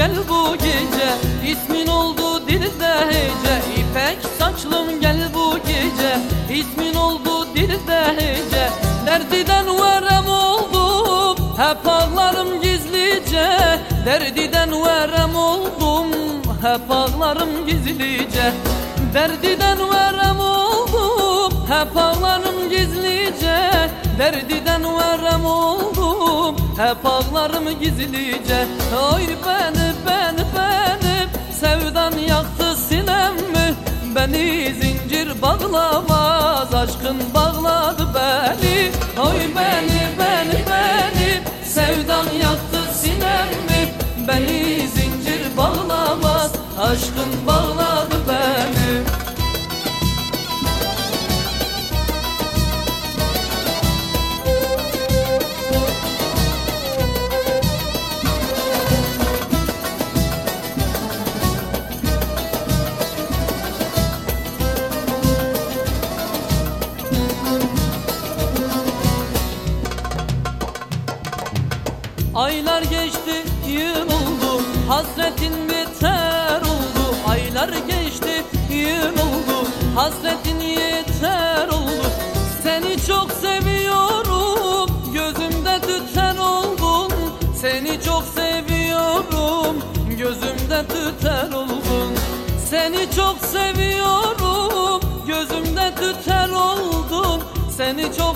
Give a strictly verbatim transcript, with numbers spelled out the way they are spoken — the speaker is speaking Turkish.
gel bu gece, ismin oldu dilde hece. İpek saçlım gel bu gece, ismin oldu dilde hece. Derdiden verem oldum, hep ağlarım gizlice. Derdiden verem oldum, hep ağlarım gizlice. Derdiden verem oldum, hep ağlarım gizlice. Derdiden verem oldum, hep ağlarım gizlice. Oy beni, beni, beni, sevdan yaktı sinemi. Beni zincir bağlamaz, aşkın bağladı beni. Oy beni, beni, beni, sevdan yaktı sinemi. Beni zincir bağlamaz, aşkın bağladı beni. Aylar geçti, yıl oldu, hasretin biter oldu. Aylar geçti, yıl oldu, hasretin yeter oldu. Seni çok seviyorum, gözümde tüter oldun. Seni çok seviyorum, gözümde tüter oldun. Seni çok seviyorum, gözümde tüter oldun. Seni çok